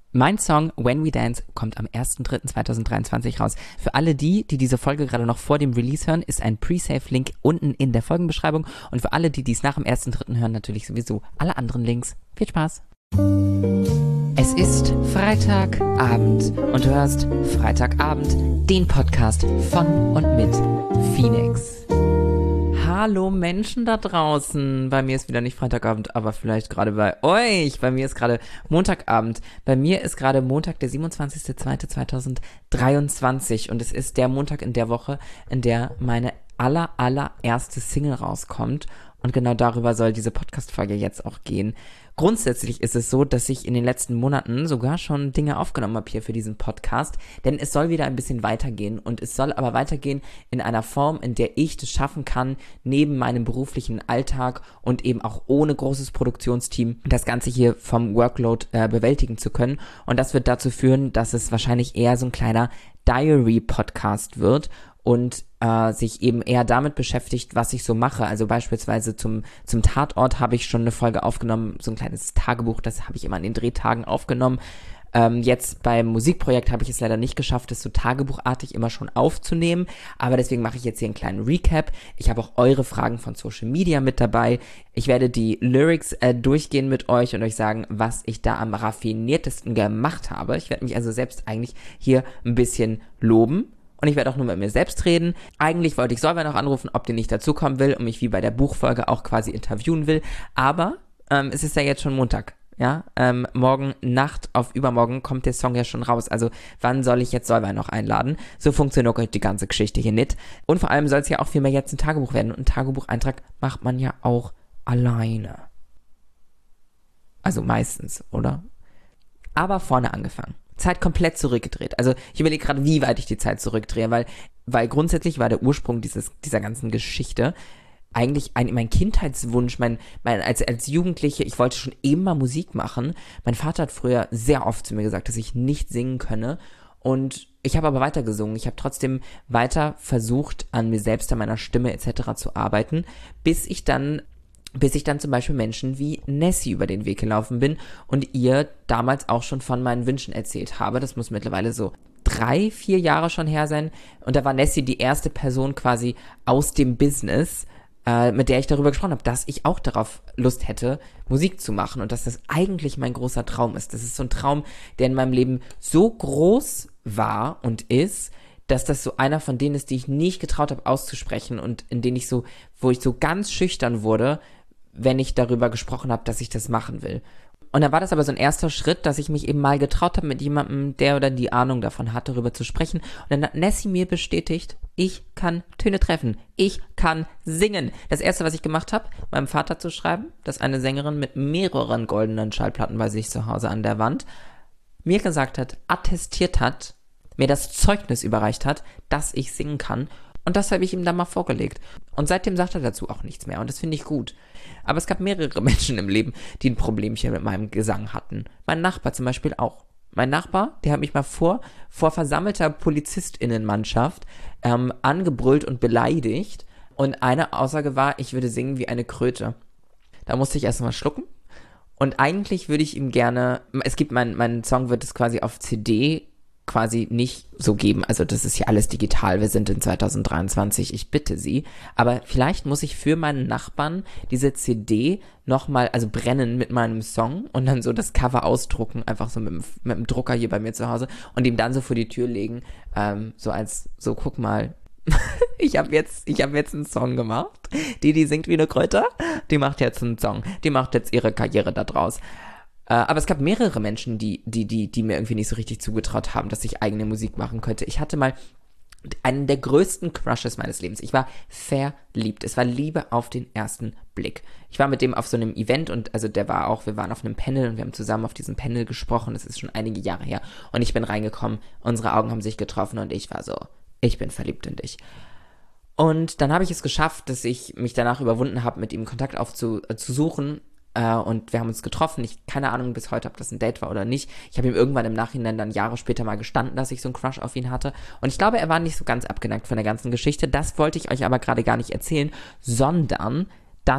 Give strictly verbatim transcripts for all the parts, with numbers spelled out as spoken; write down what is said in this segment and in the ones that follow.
Mein Song When We Dance kommt am erster dritter zweitausenddreiundzwanzig raus. Für alle die, die diese Folge gerade noch vor dem Release hören, ist ein Pre-Save-Link unten in der Folgenbeschreibung. Und für alle, die dies nach dem erster dritter hören, natürlich sowieso alle anderen Links. Viel Spaß! Es ist Freitagabend und du hörst Freitagabend, den Podcast von und mit Phoenix. Hallo Menschen da draußen. Bei mir ist wieder nicht Freitagabend, aber vielleicht gerade bei euch. Bei mir ist gerade Montagabend. Bei mir ist gerade Montag, der siebenundzwanzigster zweiter zweitausenddreiundzwanzig und es ist der Montag in der Woche, in der meine aller, allererste Single rauskommt. Und genau darüber soll diese Podcast-Folge jetzt auch gehen. Grundsätzlich ist es so, dass ich in den letzten Monaten sogar schon Dinge aufgenommen habe hier für diesen Podcast, denn es soll wieder ein bisschen weitergehen und es soll aber weitergehen in einer Form, in der ich das schaffen kann, neben meinem beruflichen Alltag und eben auch ohne großes Produktionsteam das Ganze hier vom Workload äh, bewältigen zu können. Und das wird dazu führen, dass es wahrscheinlich eher so ein kleiner Diary-Podcast wird und äh, sich eben eher damit beschäftigt, was ich so mache. Also beispielsweise zum zum Tatort habe ich schon eine Folge aufgenommen, so ein kleines Tagebuch, das habe ich immer an den Drehtagen aufgenommen. Ähm, jetzt beim Musikprojekt habe ich es leider nicht geschafft, das so tagebuchartig immer schon aufzunehmen, aber deswegen mache ich jetzt hier einen kleinen Recap. Ich habe auch eure Fragen von Social Media mit dabei. Ich werde die Lyrics äh, durchgehen mit euch und euch sagen, was ich da am raffiniertesten gemacht habe. Ich werde mich also selbst eigentlich hier ein bisschen loben. Und ich werde auch nur mit mir selbst reden. Eigentlich wollte ich Solveig noch anrufen, ob der nicht dazukommen will und mich wie bei der Buchfolge auch quasi interviewen will. Aber ähm, es ist ja jetzt schon Montag. Ja, ähm, morgen Nacht auf übermorgen kommt der Song ja schon raus. Also wann soll ich jetzt Solveig noch einladen? So funktioniert die ganze Geschichte hier nicht. Und vor allem soll es ja auch viel mehr jetzt ein Tagebuch werden. Und ein Tagebucheintrag macht man ja auch alleine. Also meistens, oder? Aber vorne angefangen. Zeit komplett zurückgedreht. Also ich überlege gerade, wie weit ich die Zeit zurückdrehe, weil weil grundsätzlich war der Ursprung dieses dieser ganzen Geschichte eigentlich ein, mein Kindheitswunsch, mein, mein als als Jugendliche, ich wollte schon immer Musik machen. Mein Vater hat früher sehr oft zu mir gesagt, dass ich nicht singen könne und ich habe aber weiter gesungen. Ich habe trotzdem weiter versucht, an mir selbst, an meiner Stimme et cetera zu arbeiten, bis ich dann bis ich dann zum Beispiel Menschen wie Nessie über den Weg gelaufen bin und ihr damals auch schon von meinen Wünschen erzählt habe. Das muss mittlerweile so drei, vier Jahre schon her sein. Und da war Nessie die erste Person quasi aus dem Business, äh, mit der ich darüber gesprochen habe, dass ich auch darauf Lust hätte, Musik zu machen und dass das eigentlich mein großer Traum ist. Das ist so ein Traum, der in meinem Leben so groß war und ist, dass das so einer von denen ist, die ich nicht getraut habe auszusprechen und in denen ich so, wo ich so ganz schüchtern wurde, wenn ich darüber gesprochen habe, dass ich das machen will. Und dann war das aber so ein erster Schritt, dass ich mich eben mal getraut habe, mit jemandem, der oder die Ahnung davon hat, darüber zu sprechen. Und dann hat Nessie mir bestätigt, ich kann Töne treffen, ich kann singen. Das erste, was ich gemacht habe, meinem Vater zu schreiben, dass eine Sängerin mit mehreren goldenen Schallplatten bei sich zu Hause an der Wand mir gesagt hat, attestiert hat, mir das Zeugnis überreicht hat, dass ich singen kann. Und das habe ich ihm dann mal vorgelegt. Und seitdem sagt er dazu auch nichts mehr. Und das finde ich gut. Aber es gab mehrere Menschen im Leben, die ein Problemchen mit meinem Gesang hatten. Mein Nachbar zum Beispiel auch. Mein Nachbar, der hat mich mal vor, vor versammelter PolizistInnenmannschaft ähm, angebrüllt und beleidigt. Und eine Aussage war, ich würde singen wie eine Kröte. Da musste ich erst mal schlucken. Und eigentlich würde ich ihm gerne, es gibt, mein, mein Song wird es quasi auf C D quasi nicht so geben, also das ist ja alles digital, wir sind in zweitausenddreiundzwanzig, ich bitte Sie, aber vielleicht muss ich für meinen Nachbarn diese C D nochmal, also brennen mit meinem Song und dann so das Cover ausdrucken, einfach so mit dem, mit dem Drucker hier bei mir zu Hause und ihm dann so vor die Tür legen, ähm, so als, so guck mal, ich habe jetzt, ich habe jetzt einen Song gemacht, die, die singt wie eine Kröte, die macht jetzt einen Song, die macht jetzt ihre Karriere da draus. Aber es gab mehrere Menschen, die, die, die, die mir irgendwie nicht so richtig zugetraut haben, dass ich eigene Musik machen könnte. Ich hatte mal einen der größten Crushes meines Lebens. Ich war verliebt. Es war Liebe auf den ersten Blick. Ich war mit dem auf so einem Event und also der war auch, wir waren auf einem Panel und wir haben zusammen auf diesem Panel gesprochen. Das ist schon einige Jahre her. Und ich bin reingekommen, unsere Augen haben sich getroffen und ich war so, ich bin verliebt in dich. Und dann habe ich es geschafft, dass ich mich danach überwunden habe, mit ihm Kontakt aufzusuchen. Äh, und wir haben uns getroffen. Ich keine Ahnung bis heute, ob das ein Date war oder nicht. Ich habe ihm irgendwann im Nachhinein dann Jahre später mal gestanden, dass ich so einen Crush auf ihn hatte. Und ich glaube, er war nicht so ganz abgeneigt von der ganzen Geschichte. Das wollte ich euch aber gerade gar nicht erzählen, sondern dass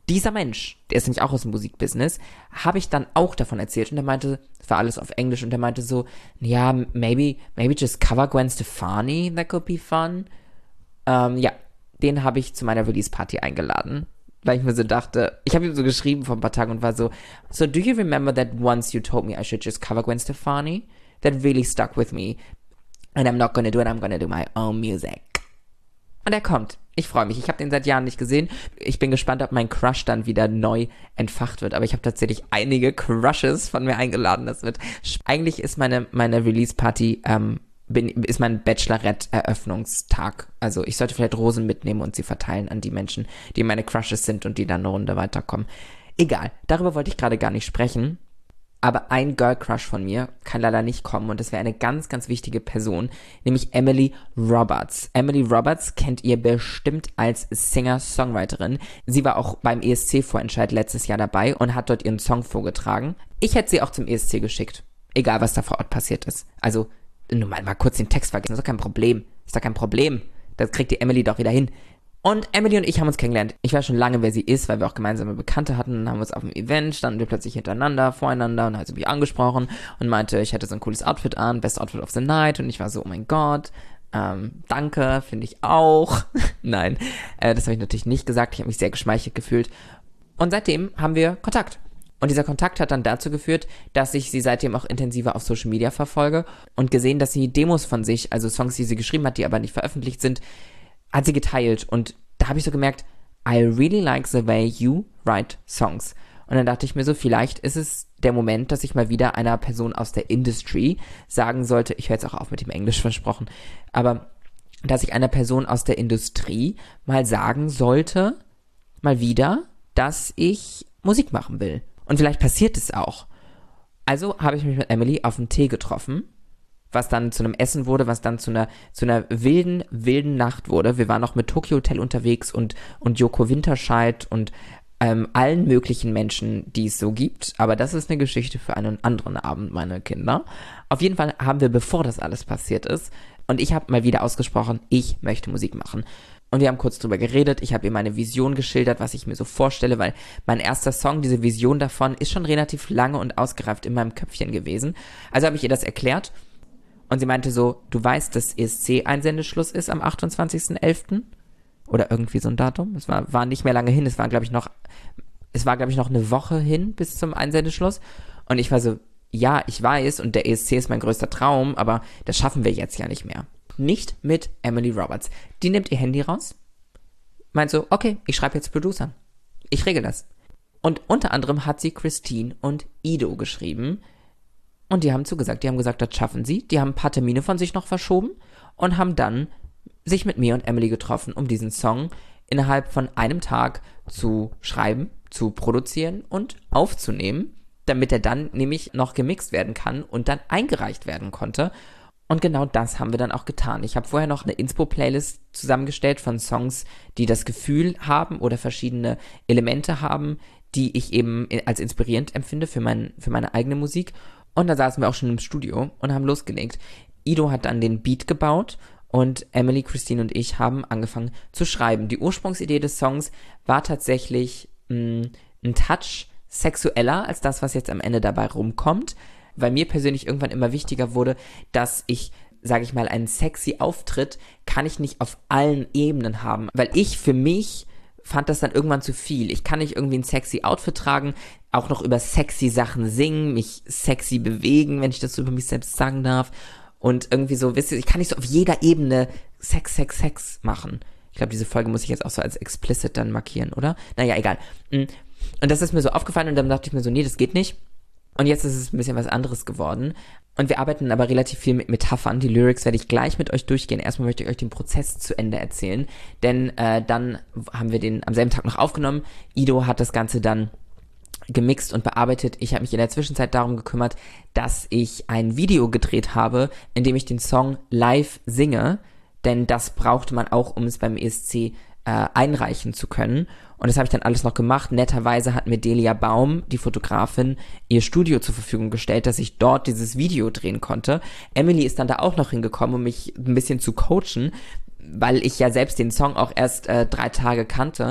dieser Mensch, der ist nämlich auch aus dem Musikbusiness, habe ich dann auch davon erzählt und der meinte, es war alles auf Englisch und der meinte so, ja, maybe, maybe just cover Gwen Stefani, that could be fun. Ähm, ja, den habe ich zu meiner Release-Party eingeladen, weil ich mir so dachte, ich habe ihm so geschrieben vor ein paar Tagen und war so, so do you remember that once you told me I should just cover Gwen Stefani? That really stuck with me. And I'm not gonna do it, I'm gonna do my own music. Und er kommt. Ich freue mich. Ich habe den seit Jahren nicht gesehen. Ich bin gespannt, ob mein Crush dann wieder neu entfacht wird. Aber ich habe tatsächlich einige Crushes von mir eingeladen. Das wird. Eigentlich ist meine, meine Release-Party, ähm, bin, ist mein Bachelorette-Eröffnungstag. Also ich sollte vielleicht Rosen mitnehmen und sie verteilen an die Menschen, die meine Crushes sind und die dann eine Runde weiterkommen. Egal. Darüber wollte ich gerade gar nicht sprechen. Aber ein Girl Crush von mir kann leider nicht kommen und das wäre eine ganz, ganz wichtige Person, nämlich Emily Roberts. Emily Roberts kennt ihr bestimmt als Singer-Songwriterin. Sie war auch beim E S C-Vorentscheid letztes Jahr dabei und hat dort ihren Song vorgetragen. Ich hätte sie auch zum E S C geschickt, egal was da vor Ort passiert ist. Also nur mal, mal kurz den Text vergessen, ist doch kein Problem. Ist doch kein Problem. Das kriegt die Emily doch wieder hin. Und Emily und ich haben uns kennengelernt. Ich weiß schon lange, wer sie ist, weil wir auch gemeinsame Bekannte hatten. Dann haben wir uns auf dem Event, standen wir plötzlich hintereinander, voreinander und hat sie mich angesprochen und meinte, ich hätte so ein cooles Outfit an, Best Outfit of the Night. Und ich war so, oh mein Gott, ähm, danke, finde ich auch. Nein, äh, das habe ich natürlich nicht gesagt. Ich habe mich sehr geschmeichelt gefühlt. Und seitdem haben wir Kontakt. Und dieser Kontakt hat dann dazu geführt, dass ich sie seitdem auch intensiver auf Social Media verfolge und gesehen, dass sie Demos von sich, also Songs, die sie geschrieben hat, die aber nicht veröffentlicht sind, hat sie geteilt und da habe ich so gemerkt, I really like the way you write songs. Und dann dachte ich mir so, vielleicht ist es der Moment, dass ich mal wieder einer Person aus der Industry sagen sollte, ich höre jetzt auch auf mit dem Englisch versprochen, aber dass ich einer Person aus der Industrie mal sagen sollte, mal wieder, dass ich Musik machen will. Und vielleicht passiert es auch. Also habe ich mich mit Emily auf einen Tee getroffen, was dann zu einem Essen wurde, was dann zu einer zu einer wilden, wilden Nacht wurde. Wir waren noch mit Tokyo Hotel unterwegs und, und Joko Winterscheid und ähm, allen möglichen Menschen, die es so gibt. Aber das ist eine Geschichte für einen anderen Abend, meine Kinder. Auf jeden Fall haben wir, bevor das alles passiert ist, und ich habe mal wieder ausgesprochen, ich möchte Musik machen. Und wir haben kurz drüber geredet, ich habe ihr meine Vision geschildert, was ich mir so vorstelle, weil mein erster Song, diese Vision davon, ist schon relativ lange und ausgereift in meinem Köpfchen gewesen. Also habe ich ihr das erklärt. Und sie meinte so, du weißt, dass E S C-Einsendeschluss ist am achtundzwanzigsten elften Oder irgendwie so ein Datum. Es war, war nicht mehr lange hin. Es war, glaube ich, noch, es war, glaube ich, noch eine Woche hin bis zum Einsendeschluss. Und ich war so, ja, ich weiß, und der E S C ist mein größter Traum, aber das schaffen wir jetzt ja nicht mehr. Nicht mit Emily Roberts. Die nimmt ihr Handy raus, meint so, okay, ich schreibe jetzt Producern. Ich regel das. Und unter anderem hat sie Christine und Ido geschrieben. Und die haben zugesagt, die haben gesagt, das schaffen sie. Die haben ein paar Termine von sich noch verschoben und haben dann sich mit mir und Emily getroffen, um diesen Song innerhalb von einem Tag zu schreiben, zu produzieren und aufzunehmen, damit er dann nämlich noch gemixt werden kann und dann eingereicht werden konnte. Und genau das haben wir dann auch getan. Ich habe vorher noch eine Inspo-Playlist zusammengestellt von Songs, die das Gefühl haben oder verschiedene Elemente haben, die ich eben als inspirierend empfinde für, mein, für meine eigene Musik. Und da saßen wir auch schon im Studio und haben losgelegt. Ido hat dann den Beat gebaut und Emily, Christine und ich haben angefangen zu schreiben. Die Ursprungsidee des Songs war tatsächlich mh, ein Touch sexueller als das, was jetzt am Ende dabei rumkommt, weil mir persönlich irgendwann immer wichtiger wurde, dass ich, sage ich mal, einen sexy Auftritt kann ich nicht auf allen Ebenen haben, weil ich für mich fand das dann irgendwann zu viel. Ich kann nicht irgendwie ein sexy Outfit tragen, auch noch über sexy Sachen singen, mich sexy bewegen, wenn ich das so über mich selbst sagen darf. Und irgendwie so, wisst ihr, ich kann nicht so auf jeder Ebene Sex, Sex, Sex machen. Ich glaube, diese Folge muss ich jetzt auch so als explicit dann markieren, oder? Naja, egal. Und das ist mir so aufgefallen und dann dachte ich mir so, nee, das geht nicht. Und jetzt ist es ein bisschen was anderes geworden. Und wir arbeiten aber relativ viel mit Metaphern. Die Lyrics werde ich gleich mit euch durchgehen. Erstmal möchte ich euch den Prozess zu Ende erzählen. Denn äh, dann haben wir den am selben Tag noch aufgenommen. Ido hat das Ganze dann gemixt und bearbeitet. Ich habe mich in der Zwischenzeit darum gekümmert, dass ich ein Video gedreht habe, in dem ich den Song live singe. Denn das brauchte man auch, um es beim E S C äh, einreichen zu können. Und das habe ich dann alles noch gemacht. Netterweise hat mir Delia Baum, die Fotografin, ihr Studio zur Verfügung gestellt, dass ich dort dieses Video drehen konnte. Emily ist dann da auch noch hingekommen, um mich ein bisschen zu coachen, weil ich ja selbst den Song auch erst äh, drei Tage kannte.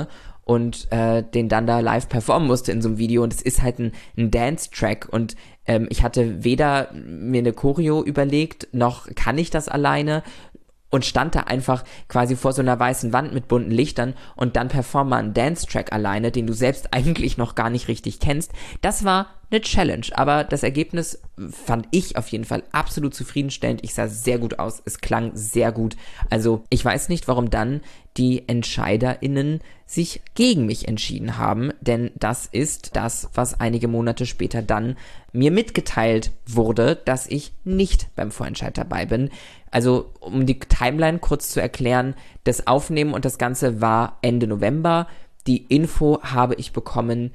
und äh, den dann da live performen musste in so einem Video. Und es ist halt ein, ein Dance-Track und ähm, ich hatte weder mir eine Choreo überlegt, noch kann ich das alleine und stand da einfach quasi vor so einer weißen Wand mit bunten Lichtern und dann perform mal einen Dance-Track alleine, den du selbst eigentlich noch gar nicht richtig kennst. Das war eine Challenge, aber das Ergebnis fand ich auf jeden Fall absolut zufriedenstellend. Ich sah sehr gut aus, es klang sehr gut. Also ich weiß nicht, warum dann die EntscheiderInnen sich gegen mich entschieden haben, denn das ist das, was einige Monate später dann mir mitgeteilt wurde, dass ich nicht beim Vorentscheid dabei bin. Also um die Timeline kurz zu erklären, das Aufnehmen und das Ganze war Ende November. Die Info habe ich bekommen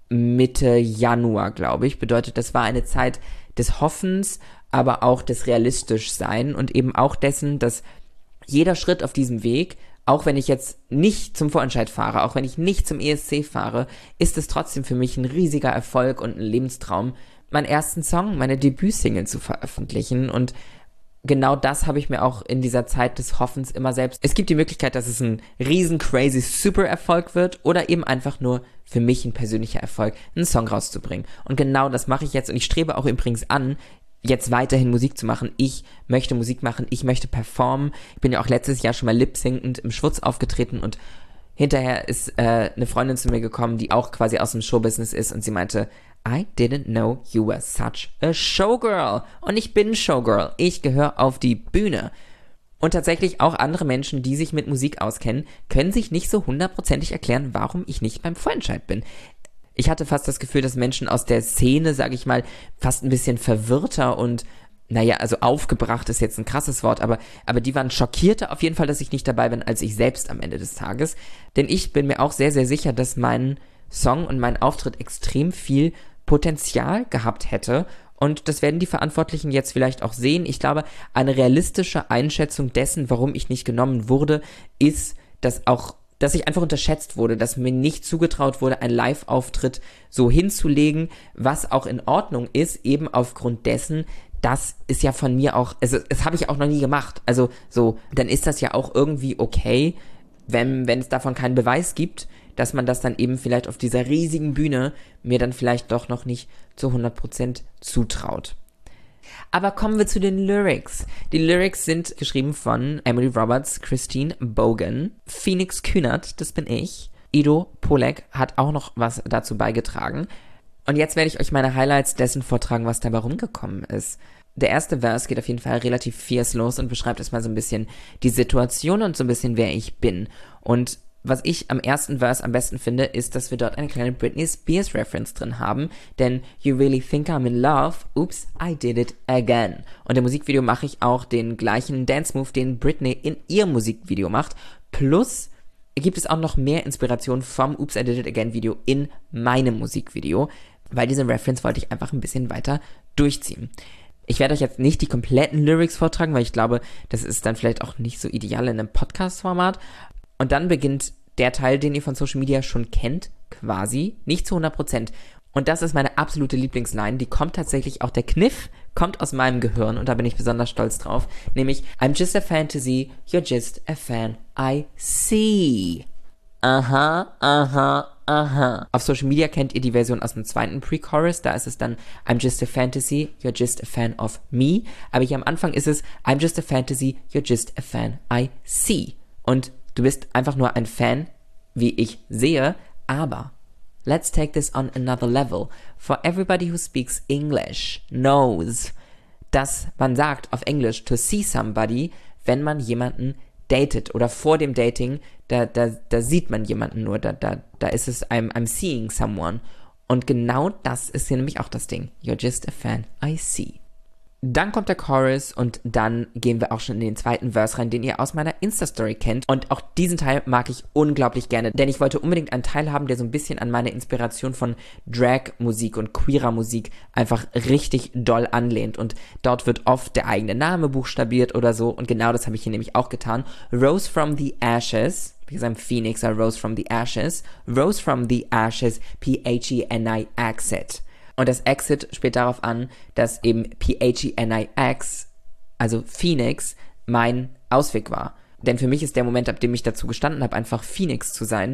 Mitte Januar, glaube ich. Bedeutet, das war eine Zeit des Hoffens, aber auch des Realistischsein und eben auch dessen, dass jeder Schritt auf diesem Weg, auch wenn ich jetzt nicht zum Vorentscheid fahre, auch wenn ich nicht zum E S C fahre, ist es trotzdem für mich ein riesiger Erfolg und ein Lebenstraum, meinen ersten Song, meine Debütsingle zu veröffentlichen. Und genau das habe ich mir auch in dieser Zeit des Hoffens immer selbst. Es gibt die Möglichkeit, dass es ein riesen crazy super Erfolg wird oder eben einfach nur für mich ein persönlicher Erfolg, einen Song rauszubringen. Und genau das mache ich jetzt und ich strebe auch übrigens an, jetzt weiterhin Musik zu machen. Ich möchte Musik machen, ich möchte performen. Ich bin ja auch letztes Jahr schon mal lip-syncend im Schwutz aufgetreten und hinterher ist äh, eine Freundin zu mir gekommen, die auch quasi aus dem Showbusiness ist und sie meinte, I didn't know you were such a showgirl. Und ich bin Showgirl. Ich gehöre auf die Bühne. Und tatsächlich auch andere Menschen, die sich mit Musik auskennen, können sich nicht so hundertprozentig erklären, warum ich nicht beim Vorentscheid bin. Ich hatte fast das Gefühl, dass Menschen aus der Szene, sage ich mal, fast ein bisschen verwirrter und, naja, also aufgebracht ist jetzt ein krasses Wort, aber, aber die waren schockierter auf jeden Fall, dass ich nicht dabei bin, als ich selbst am Ende des Tages. Denn ich bin mir auch sehr, sehr sicher, dass mein Song und mein Auftritt extrem viel Potenzial gehabt hätte. Und das werden die Verantwortlichen jetzt vielleicht auch sehen. Ich glaube, eine realistische Einschätzung dessen, warum ich nicht genommen wurde, ist, dass auch, dass ich einfach unterschätzt wurde, dass mir nicht zugetraut wurde, einen Live-Auftritt so hinzulegen, was auch in Ordnung ist, eben aufgrund dessen, das ist ja von mir auch, also das habe ich auch noch nie gemacht. Also so, dann ist das ja auch irgendwie okay, wenn, wenn es davon keinen Beweis gibt, dass man das dann eben vielleicht auf dieser riesigen Bühne mir dann vielleicht doch noch nicht zu hundert Prozent zutraut. Aber kommen wir zu den Lyrics. Die Lyrics sind geschrieben von Emily Roberts, Christine Bogan, Phoenix Kühnert, das bin ich, Ido Polek hat auch noch was dazu beigetragen. Und jetzt werde ich euch meine Highlights dessen vortragen, was dabei rumgekommen ist. Der erste Vers geht auf jeden Fall relativ fierce los und beschreibt erstmal so ein bisschen die Situation und so ein bisschen, wer ich bin. Und was ich am ersten Vers am besten finde, ist, dass wir dort eine kleine Britney Spears Reference drin haben, denn You really think I'm in love, oops, I did it again. Und im Musikvideo mache ich auch den gleichen Dance-Move, den Britney in ihrem Musikvideo macht, plus gibt es auch noch mehr Inspiration vom Oops, I did it again Video in meinem Musikvideo, weil diese Reference wollte ich einfach ein bisschen weiter durchziehen. Ich werde euch jetzt nicht die kompletten Lyrics vortragen, weil ich glaube, das ist dann vielleicht auch nicht so ideal in einem Podcast-Format. Und dann beginnt der Teil, den ihr von Social Media schon kennt, quasi, nicht zu hundert Prozent. Und das ist meine absolute Lieblingsline, die kommt tatsächlich, auch der Kniff kommt aus meinem Gehirn und da bin ich besonders stolz drauf, nämlich I'm just a fantasy, you're just a fan I see. Aha, aha, aha. Auf Social Media kennt ihr die Version aus dem zweiten Pre-Chorus, da ist es dann I'm just a fantasy, you're just a fan of me. Aber hier am Anfang ist es I'm just a fantasy, you're just a fan I see. Und du bist einfach nur ein Fan, wie ich sehe, aber let's take this on another level. For everybody who speaks English knows, dass man sagt auf Englisch to see somebody, wenn man jemanden datet oder vor dem Dating, da, da, da sieht man jemanden nur, da, da, da ist es I'm, I'm seeing someone. Und genau das ist hier nämlich auch das Ding. You're just a fan I see. Dann kommt der Chorus und dann gehen wir auch schon in den zweiten Verse rein, den ihr aus meiner Insta-Story kennt. Und auch diesen Teil mag ich unglaublich gerne, denn ich wollte unbedingt einen Teil haben, der so ein bisschen an meine Inspiration von Drag-Musik und queerer Musik einfach richtig doll anlehnt. Und dort wird oft der eigene Name buchstabiert oder so. Und genau das habe ich hier nämlich auch getan. Rose from the ashes, because I'm Phoenix, I rose from the ashes. Rose from the ashes, P H E N I Exit. Und das Exit spielt darauf an, dass eben P H E N I X, also Phoenix, mein Ausweg war. Denn für mich ist der Moment, ab dem ich dazu gestanden habe, einfach Phoenix zu sein,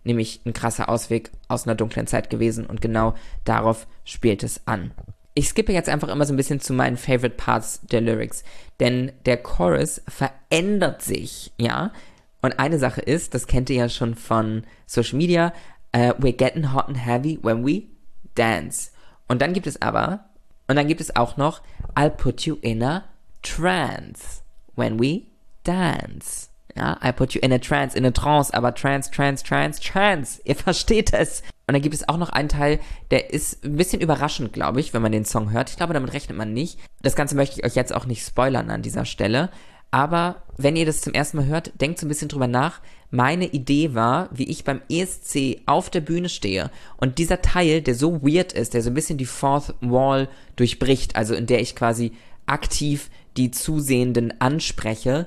nämlich ein krasser Ausweg aus einer dunklen Zeit gewesen und genau darauf spielt es an. Ich skippe jetzt einfach immer so ein bisschen zu meinen Favorite Parts der Lyrics, denn der Chorus verändert sich, ja. Und eine Sache ist, das kennt ihr ja schon von Social Media, uh, we're getting hot and heavy when we dance. Und dann gibt es aber, und dann gibt es auch noch, I'll put you in a trance when we dance. Ja, I put you in a trance, in a trance, aber trance, trance, trance, trance. Ihr versteht es. Und dann gibt es auch noch einen Teil, der ist ein bisschen überraschend, glaube ich, wenn man den Song hört. Ich glaube, damit rechnet man nicht. Das Ganze möchte ich euch jetzt auch nicht spoilern an dieser Stelle. Aber wenn ihr das zum ersten Mal hört, denkt so ein bisschen drüber nach. Meine Idee war, wie ich beim E S C auf der Bühne stehe und dieser Teil, der so weird ist, der so ein bisschen die Fourth Wall durchbricht, also in der ich quasi aktiv die Zusehenden anspreche,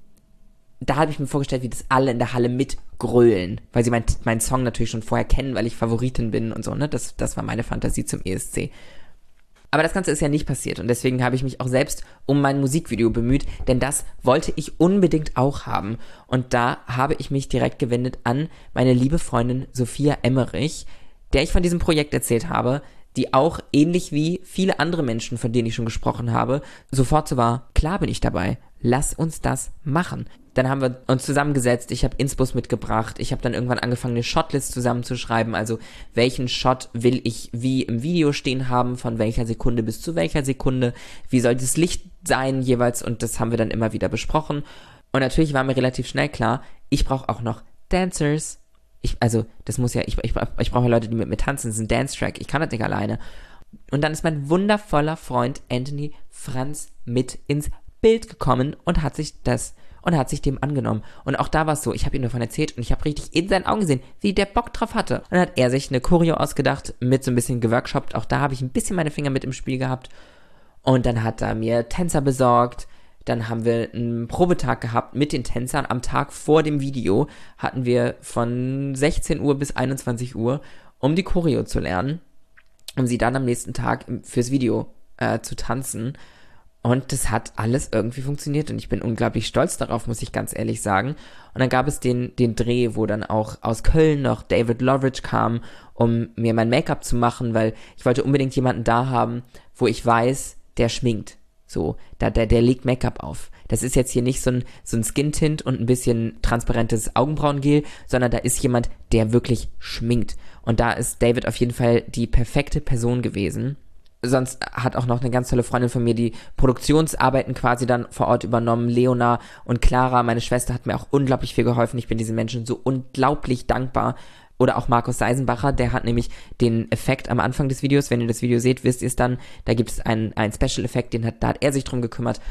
da habe ich mir vorgestellt, wie das alle in der Halle mitgrölen, weil sie meinen mein Song natürlich schon vorher kennen, weil ich Favoritin bin und so, ne? Das, das war meine Fantasie zum E S C. Aber das Ganze ist ja nicht passiert und deswegen habe ich mich auch selbst um mein Musikvideo bemüht, denn das wollte ich unbedingt auch haben. Und da habe ich mich direkt gewendet an meine liebe Freundin Sophia Emmerich, der ich von diesem Projekt erzählt habe, die auch ähnlich wie viele andere Menschen, von denen ich schon gesprochen habe, sofort so war, klar bin ich dabei, lass uns das machen. Dann haben wir uns zusammengesetzt, ich habe Inspos mitgebracht, ich habe dann irgendwann angefangen, eine Shotlist zusammenzuschreiben, also welchen Shot will ich wie im Video stehen haben, von welcher Sekunde bis zu welcher Sekunde, wie soll das Licht sein jeweils und das haben wir dann immer wieder besprochen. Und natürlich war mir relativ schnell klar, ich brauche auch noch Dancers. Ich, also, das muss ja, ich, ich, ich brauche Leute, die mit mir tanzen, das ist ein Dance-Track, ich kann das nicht alleine. Und dann ist mein wundervoller Freund Anthony Franz mit ins Bild gekommen und hat sich das und hat sich dem angenommen. Und auch da war es so, ich habe ihm davon erzählt und ich habe richtig in seinen Augen gesehen, wie der Bock drauf hatte. Und dann hat er sich eine Choreo ausgedacht, mit so ein bisschen geworkshopt. Auch da habe ich ein bisschen meine Finger mit im Spiel gehabt. Und dann hat er mir Tänzer besorgt. Dann haben wir einen Probetag gehabt mit den Tänzern. Am Tag vor dem Video hatten wir von sechzehn Uhr bis einundzwanzig Uhr, um die Choreo zu lernen, um sie dann am nächsten Tag fürs Video äh, zu tanzen. Und das hat alles irgendwie funktioniert und ich bin unglaublich stolz darauf, muss ich ganz ehrlich sagen. Und dann gab es den, den Dreh, wo dann auch aus Köln noch David Loveridge kam, um mir mein Make-up zu machen, weil ich wollte unbedingt jemanden da haben, wo ich weiß, der schminkt. So, da, der, der legt Make-up auf. Das ist jetzt hier nicht so ein, so ein Skin-Tint und ein bisschen transparentes Augenbrauengel, sondern da ist jemand, der wirklich schminkt. Und da ist David auf jeden Fall die perfekte Person gewesen. Sonst hat auch noch eine ganz tolle Freundin von mir die Produktionsarbeiten quasi dann vor Ort übernommen. Leona und Clara, meine Schwester, hat mir auch unglaublich viel geholfen. Ich bin diesen Menschen so unglaublich dankbar. Oder auch Markus Seisenbacher, der hat nämlich den Effekt am Anfang des Videos, wenn ihr das Video seht, wisst ihr es dann, da gibt es einen, einen Special-Effekt, den hat, da hat er sich drum gekümmert.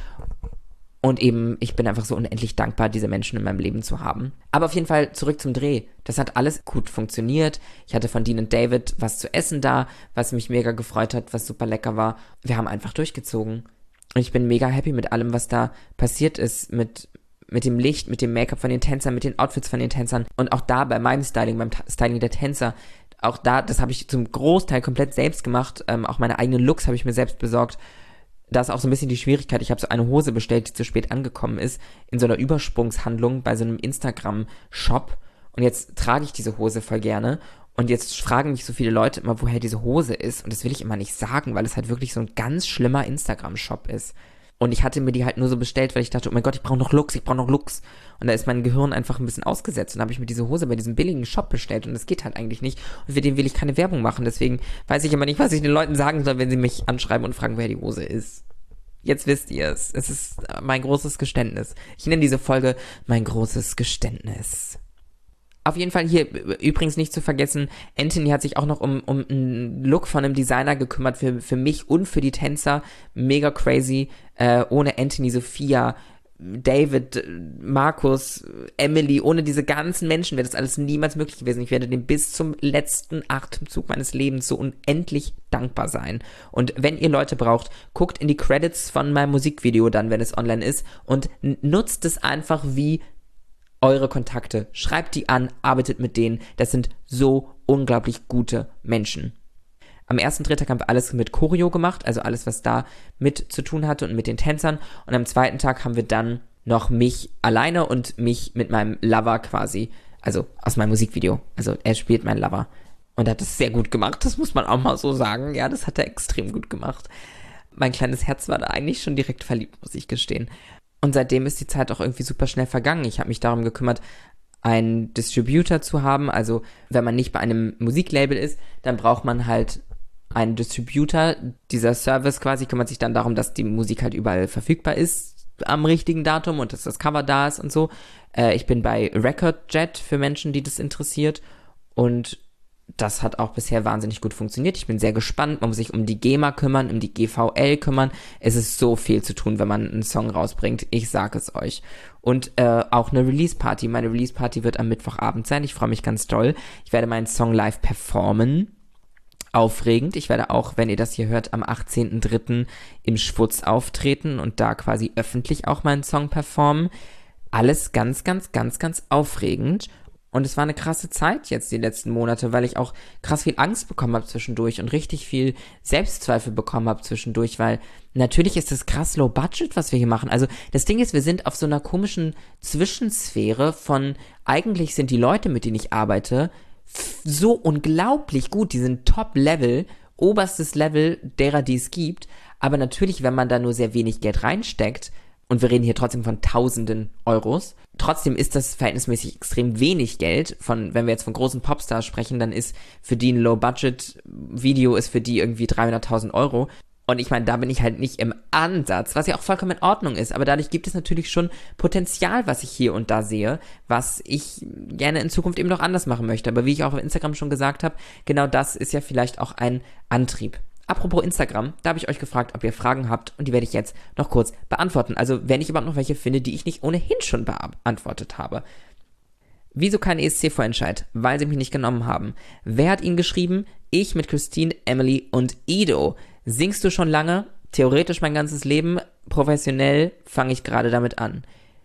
Und eben, ich bin einfach so unendlich dankbar, diese Menschen in meinem Leben zu haben. Aber auf jeden Fall zurück zum Dreh. Das hat alles gut funktioniert. Ich hatte von Dean und David was zu essen da, was mich mega gefreut hat, was super lecker war. Wir haben einfach durchgezogen. Und ich bin mega happy mit allem, was da passiert ist, mit, mit dem Licht, mit dem Make-up von den Tänzern, mit den Outfits von den Tänzern. Und auch da bei meinem Styling, beim T- Styling der Tänzer, auch da, das habe ich zum Großteil komplett selbst gemacht. Ähm, auch meine eigenen Looks habe ich mir selbst besorgt. Da ist auch so ein bisschen die Schwierigkeit, ich habe so eine Hose bestellt, die zu spät angekommen ist, in so einer Übersprungshandlung bei so einem Instagram-Shop und jetzt trage ich diese Hose voll gerne und jetzt fragen mich so viele Leute immer, woher diese Hose ist und das will ich immer nicht sagen, weil es halt wirklich so ein ganz schlimmer Instagram-Shop ist. Und ich hatte mir die halt nur so bestellt, weil ich dachte, oh mein Gott, ich brauche noch Looks, ich brauche noch Looks. Und da ist mein Gehirn einfach ein bisschen ausgesetzt. Und da habe ich mir diese Hose bei diesem billigen Shop bestellt. Und das geht halt eigentlich nicht. Und für den will ich keine Werbung machen. Deswegen weiß ich immer nicht, was ich den Leuten sagen soll, wenn sie mich anschreiben und fragen, wer die Hose ist. Jetzt wisst ihr es. Es ist mein großes Geständnis. Ich nenne diese Folge mein großes Geständnis. Auf jeden Fall hier übrigens nicht zu vergessen, Anthony hat sich auch noch um, um einen Look von einem Designer gekümmert für, für mich und für die Tänzer. Mega crazy. Äh, ohne Anthony, Sophia, David, Markus, Emily, ohne diese ganzen Menschen wäre das alles niemals möglich gewesen. Ich werde dem bis zum letzten Atemzug meines Lebens so unendlich dankbar sein. Und wenn ihr Leute braucht, guckt in die Credits von meinem Musikvideo dann, wenn es online ist und nutzt es einfach wie eure Kontakte. Schreibt die an, arbeitet mit denen. Das sind so unglaublich gute Menschen. Am ersten Drehtag haben wir alles mit Choreo gemacht, also alles, was da mit zu tun hatte und mit den Tänzern. Und am zweiten Tag haben wir dann noch mich alleine und mich mit meinem Lover quasi Also aus meinem Musikvideo. Also er spielt meinen Lover. Und er hat das sehr gut gemacht, das muss man auch mal so sagen. Ja, das hat er extrem gut gemacht. Mein kleines Herz war da eigentlich schon direkt verliebt, muss ich gestehen. Und seitdem ist die Zeit auch irgendwie super schnell vergangen. Ich habe mich darum gekümmert, einen Distributor zu haben. Also wenn man nicht bei einem Musiklabel ist, dann braucht man halt einen Distributor. Dieser Service quasi kümmert sich dann darum, dass die Musik halt überall verfügbar ist am richtigen Datum und dass das Cover da ist und so. Äh, ich bin bei RecordJet für Menschen, die das interessiert. Und das hat auch bisher wahnsinnig gut funktioniert. Ich bin sehr gespannt. Man muss sich um die GEMA kümmern, um die G V L kümmern. Es ist so viel zu tun, wenn man einen Song rausbringt. Ich sage es euch. Und äh, auch eine Release-Party. Meine Release-Party wird am Mittwochabend sein. Ich freue mich ganz doll. Ich werde meinen Song live performen. Aufregend. Ich werde auch, wenn ihr das hier hört, am achtzehnten dritten im Schwutz auftreten und da quasi öffentlich auch meinen Song performen. Alles ganz, ganz, ganz, ganz aufregend. Und es war eine krasse Zeit jetzt die letzten Monate, weil ich auch krass viel Angst bekommen habe zwischendurch und richtig viel Selbstzweifel bekommen habe zwischendurch, weil natürlich ist das krass low budget, was wir hier machen. Also das Ding ist, wir sind auf so einer komischen Zwischensphäre von, eigentlich sind die Leute, mit denen ich arbeite, so unglaublich gut. Die sind Top-Level, oberstes Level derer, die es gibt. Aber natürlich, wenn man da nur sehr wenig Geld reinsteckt, und wir reden hier trotzdem von Tausenden Euros. Trotzdem ist das verhältnismäßig extrem wenig Geld. Von, wenn wir jetzt von großen Popstars sprechen, dann ist für die ein Low-Budget-Video ist für die irgendwie dreihunderttausend Euro. Und ich meine, da bin ich halt nicht im Ansatz, was ja auch vollkommen in Ordnung ist. Aber dadurch gibt es natürlich schon Potenzial, was ich hier und da sehe, was ich gerne in Zukunft eben noch anders machen möchte. Aber wie ich auch auf Instagram schon gesagt habe, genau das ist ja vielleicht auch ein Antrieb. Apropos Instagram, da habe ich euch gefragt, ob ihr Fragen habt und die werde ich jetzt noch kurz beantworten. Also wenn ich überhaupt noch welche finde, die ich nicht ohnehin schon beantwortet habe. Wieso kein E S C-Vorentscheid? Weil sie mich nicht genommen haben. Wer hat ihn geschrieben? Ich mit Christine, Emily und Ido. Singst du schon lange? Theoretisch mein ganzes Leben. Professionell fange ich gerade damit an.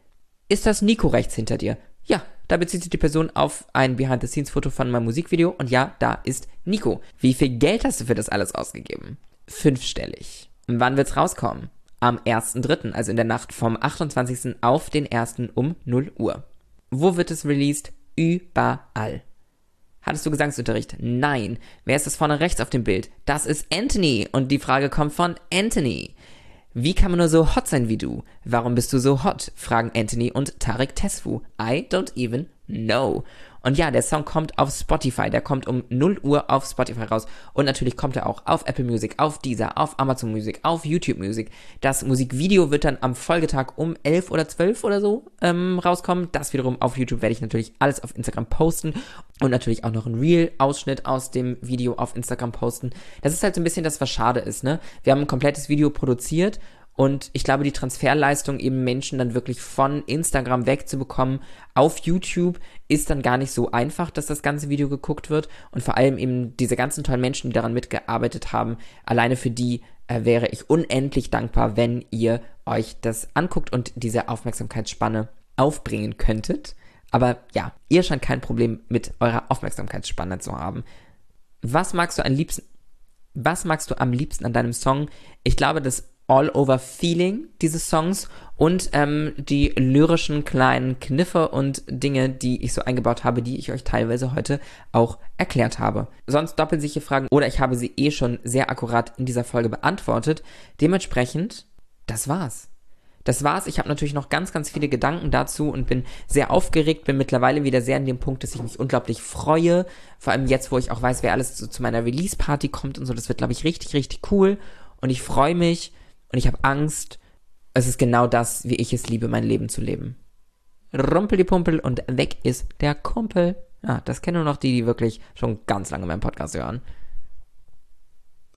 Ist das Nico rechts hinter dir? Ja, da bezieht sich die Person auf ein Behind-the-Scenes-Foto von meinem Musikvideo und ja, da ist Nico. Wie viel Geld hast du für das alles ausgegeben? Fünfstellig. Und wann wird's rauskommen? Am ersten dritten, also in der Nacht vom achtundzwanzigsten auf den ersten um null Uhr. Wo wird es released? Überall. Hattest du Gesangsunterricht? Nein. Wer ist das vorne rechts auf dem Bild? Das ist Anthony und die Frage kommt von Anthony. Wie kann man nur so hot sein wie du? Warum bist du so hot? Fragen Anthony und Tarek Tesfu. I don't even know. Und ja, der Song kommt auf Spotify. Der kommt um null Uhr auf Spotify raus. Und natürlich kommt er auch auf Apple Music, auf Deezer, auf Amazon Music, auf YouTube Music. Das Musikvideo wird dann am Folgetag um elf oder zwölf oder so ähm, rauskommen. Das wiederum auf YouTube werde ich natürlich alles auf Instagram posten. Und natürlich auch noch ein Reel-Ausschnitt aus dem Video auf Instagram posten. Das ist halt so ein bisschen das, was schade ist, ne? Wir haben ein komplettes Video produziert. Und ich glaube, die Transferleistung, eben Menschen dann wirklich von Instagram wegzubekommen auf YouTube, ist dann gar nicht so einfach, dass das ganze Video geguckt wird. Und vor allem eben diese ganzen tollen Menschen, die daran mitgearbeitet haben, alleine für die äh, wäre ich unendlich dankbar, wenn ihr euch das anguckt und diese Aufmerksamkeitsspanne aufbringen könntet. Aber ja, ihr scheint kein Problem mit eurer Aufmerksamkeitsspanne zu haben. Was magst du am liebsten, was magst du am liebsten an deinem Song? Ich glaube, das All-Over-Feeling dieses Songs und ähm, die lyrischen kleinen Kniffe und Dinge, die ich so eingebaut habe, die ich euch teilweise heute auch erklärt habe. Sonst doppelsiche Fragen oder ich habe sie eh schon sehr akkurat in dieser Folge beantwortet. Dementsprechend, das war's. Das war's. Ich habe natürlich noch ganz, ganz viele Gedanken dazu und bin sehr aufgeregt, bin mittlerweile wieder sehr an dem Punkt, dass ich mich unglaublich freue. Vor allem jetzt, wo ich auch weiß, wer alles zu, zu meiner Release-Party kommt und so. Das wird, glaube ich, richtig, richtig cool. Und ich freue mich. Und ich habe Angst, es ist genau das, wie ich es liebe, mein Leben zu leben. Rumpel die Pumpel und weg ist der Kumpel. Ja, das kennen nur noch die, die wirklich schon ganz lange meinen Podcast hören.